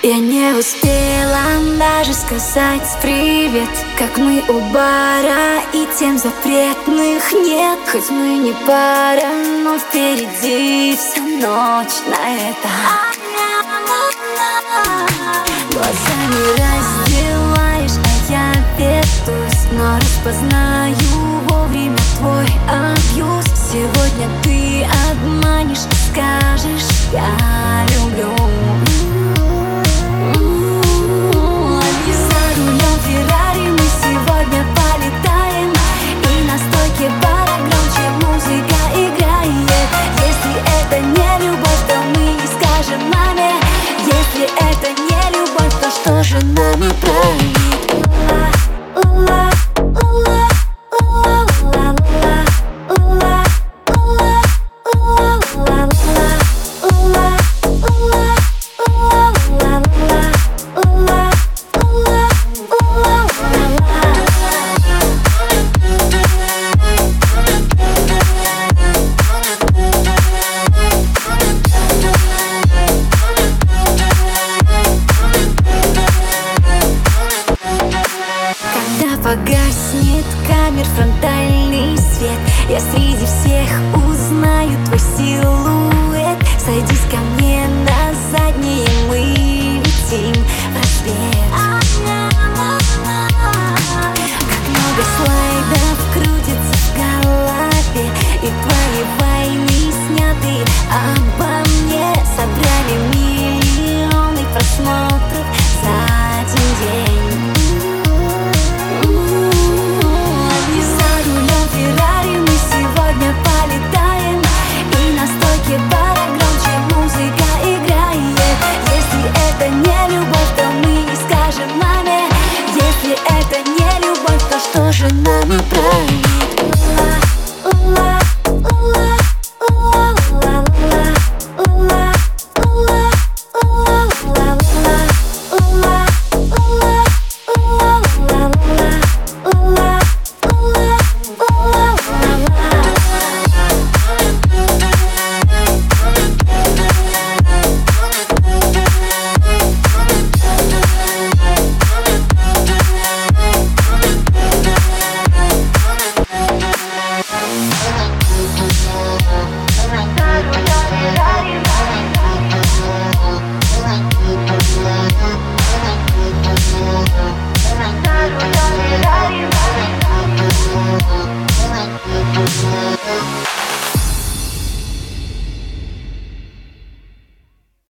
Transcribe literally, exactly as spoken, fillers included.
Я не успела даже сказать привет, как мы у бара, и тем запретных нет. Хоть мы не пара, но впереди вся ночь на это. Глазами раздеваешь, а я ведусь, но распознаю вовремя твой абьюз. Сегодня ты обманешь и скажешь: я люблю. За рулем Феррари мы сегодня полетаем, и на стойке бара громче музыка играет. Если это не любовь, то мы не скажем маме. Если это не любовь, то что же нами правильно?